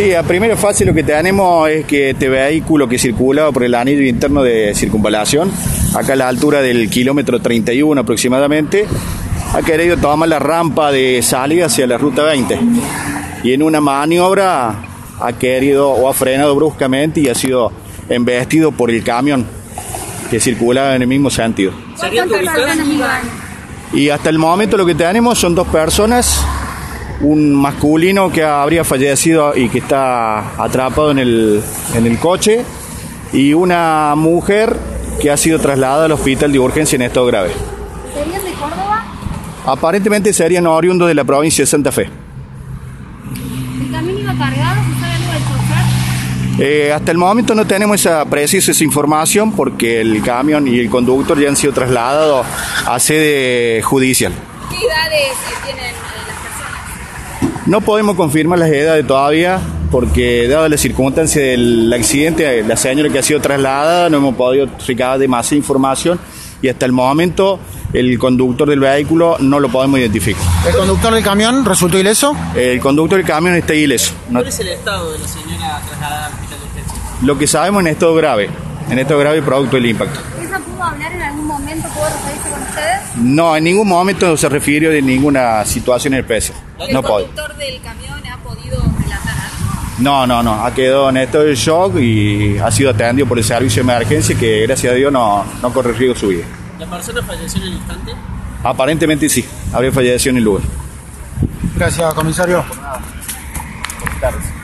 Sí, a primera fase lo que tenemos es que este vehículo que circulaba por el anillo interno de circunvalación, acá a la altura del kilómetro 31 aproximadamente, ha querido tomar la rampa de salida hacia la ruta 20 y en una maniobra ha querido o ha frenado bruscamente y ha sido embestido por el camión que circulaba en el mismo sentido. Y hasta el momento lo que tenemos son dos personas, un masculino que habría fallecido y que está atrapado en el coche, y una mujer que ha sido trasladada al hospital de urgencia en estado grave. ¿Serían de Córdoba? Aparentemente serían oriundos de la provincia de Santa Fe. ¿El camión iba cargado? ¿Se sabe algo del chofer? Hasta el momento no tenemos esa información porque el camión y el conductor ya han sido trasladados a sede judicial. ¿Qué edades tienen las personas? No podemos confirmar las edades todavía porque dada la circunstancia del accidente, la señora que ha sido trasladada no hemos podido recabar demasiada información y hasta el momento el conductor del vehículo no lo podemos identificar. ¿El conductor del camión resultó ileso? El conductor del camión está ileso. ¿Cuál es el estado de la señora trasladada al hospital de urgencia? Lo que sabemos en estado grave producto del impacto. ¿Ella pudo hablar en algún momento, pudo referirse con ustedes? No, en ningún momento se refirió de ninguna situación especial. ¿El conductor del camión ha podido relatar algo? No, ha quedado en estado de shock y ha sido atendido por el servicio de emergencia que gracias a Dios no corre riesgo su vida. ¿La persona falleció en el instante? Aparentemente sí, habría fallecido en el lugar. Gracias, comisario. Buenas tardes.